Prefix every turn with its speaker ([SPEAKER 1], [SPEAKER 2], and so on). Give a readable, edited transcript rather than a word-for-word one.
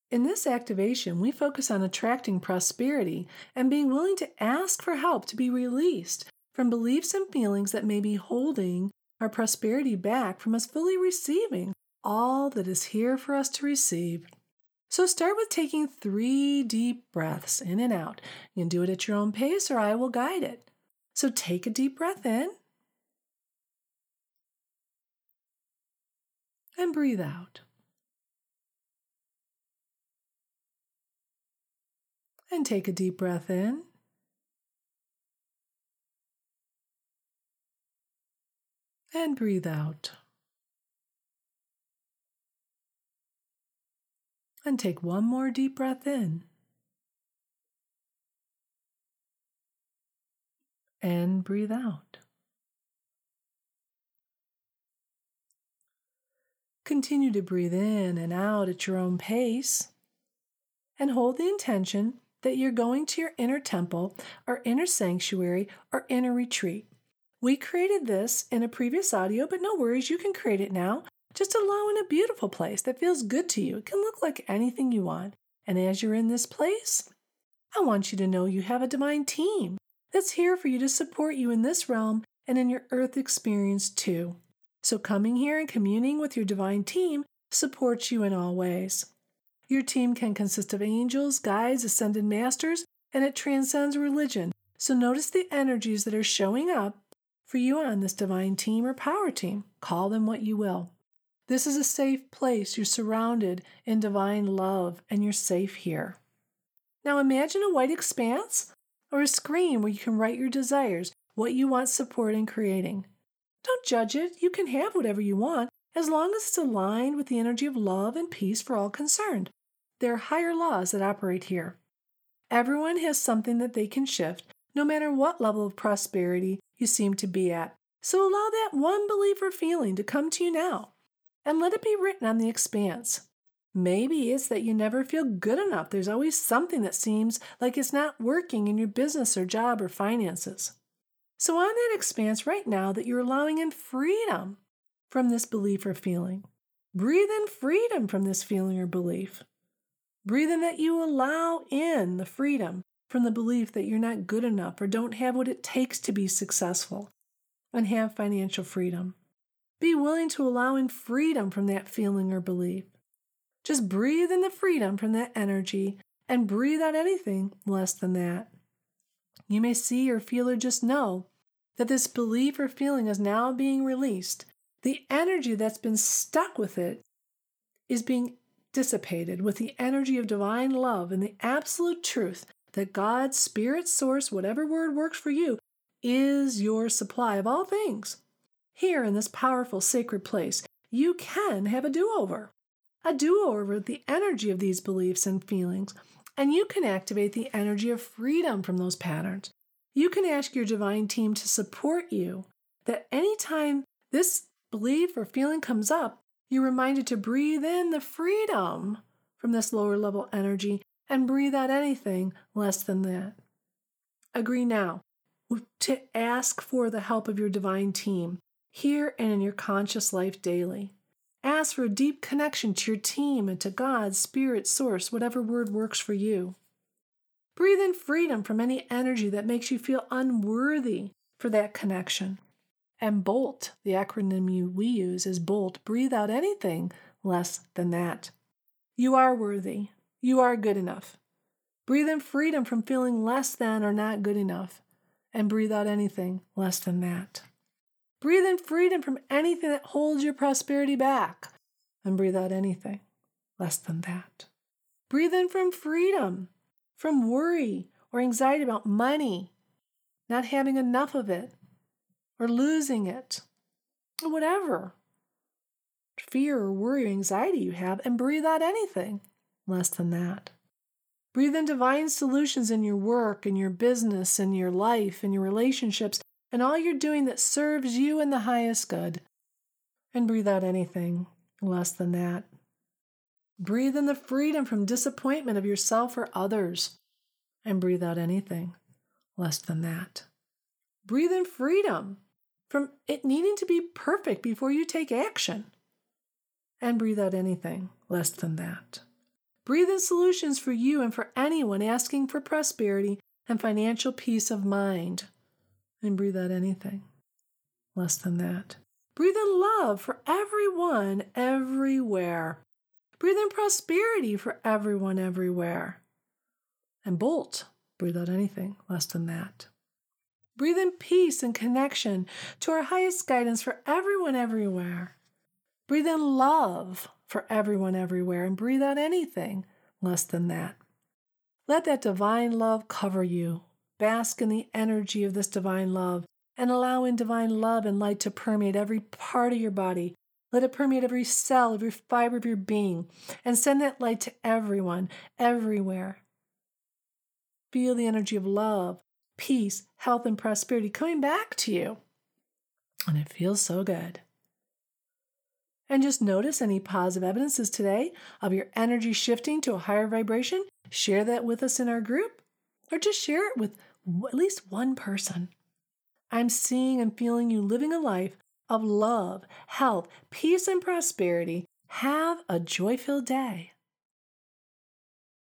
[SPEAKER 1] In this activation, we focus on attracting prosperity and being willing to ask for help to be released from beliefs and feelings that may be holding our prosperity back from us fully receiving all that is here for us to receive. So start with taking 3 deep breaths in and out. You can do it at your own pace or I will guide it. So take a deep breath in and breathe out. And take a deep breath in and breathe out. And take one more deep breath in and breathe out. Continue to breathe in and out at your own pace and hold the intention that you're going to your inner temple or inner sanctuary or inner retreat. We created this in a previous audio, but no worries, you can create it now. Just allow in a beautiful place that feels good to you. It can look like anything you want. And as you're in this place, I want you to know you have a divine team that's here for you to support you in this realm and in your earth experience too. So coming here and communing with your divine team supports you in all ways. Your team can consist of angels, guides, ascended masters, and it transcends religion. So notice the energies that are showing up for you on this divine team or power team. Call them what you will. This is a safe place. You're surrounded in divine love and you're safe here. Now imagine a white expanse or a screen where you can write your desires, what you want support in creating. Don't judge it. You can have whatever you want as long as it's aligned with the energy of love and peace for all concerned. There are higher laws that operate here. Everyone has something that they can shift, no matter what level of prosperity you seem to be at. So allow that one belief or feeling to come to you now, and let it be written on the expanse. Maybe it's that you never feel good enough. There's always something that seems like it's not working in your business or job or finances. So on that expanse right now that you're allowing in freedom from this belief or feeling. Breathe in freedom from this feeling or belief. Breathe in that you allow in the freedom from the belief that you're not good enough or don't have what it takes to be successful and have financial freedom. Be willing to allow in freedom from that feeling or belief. Just breathe in the freedom from that energy and breathe out anything less than that. You may see or feel or just know that this belief or feeling is now being released. The energy that's been stuck with it is being dissipated with the energy of divine love and the absolute truth that God, Spirit, Source, whatever word works for you, is your supply of all things. Here in this powerful sacred place, you can have a do-over with the energy of these beliefs and feelings, and you can activate the energy of freedom from those patterns. You can ask your divine team to support you, that anytime this belief or feeling comes up, you're reminded to breathe in the freedom from this lower level energy and breathe out anything less than that. Agree now to ask for the help of your divine team here and in your conscious life daily. Ask for a deep connection to your team and to God, Spirit, Source, whatever word works for you. Breathe in freedom from any energy that makes you feel unworthy for that connection. And BOLT, the acronym we use is BOLT. Breathe out anything less than that. You are worthy. You are good enough. Breathe in freedom from feeling less than or not good enough. And breathe out anything less than that. Breathe in freedom from anything that holds your prosperity back. And breathe out anything less than that. Breathe in from freedom, from worry or anxiety about money, not having enough of it, or losing it, or whatever fear or worry or anxiety you have, and breathe out anything less than that. Breathe in divine solutions in your work, in your business, in your life, in your relationships, and all you're doing that serves you in the highest good. And breathe out anything less than that. Breathe in the freedom from disappointment of yourself or others, and breathe out anything less than that. Breathe in freedom from it needing to be perfect before you take action, and breathe out anything less than that. Breathe in solutions for you and for anyone asking for prosperity and financial peace of mind. And breathe out anything less than that. Breathe in love for everyone, everywhere. Breathe in prosperity for everyone, everywhere. And bolt, breathe out anything less than that. Breathe in peace and connection to our highest guidance for everyone, everywhere. Breathe in love for everyone, everywhere, and breathe out anything less than that. Let that divine love cover you. Bask in the energy of this divine love and allow in divine love and light to permeate every part of your body. Let it permeate every cell, every fiber of your being, and send that light to everyone, everywhere. Feel the energy of love, peace, health, and prosperity coming back to you. And it feels so good. And just notice any positive evidences today of your energy shifting to a higher vibration. Share that with us in our group, or just share it with at least one person. I'm seeing and feeling you living a life of love, health, peace, and prosperity. Have a joy-filled day.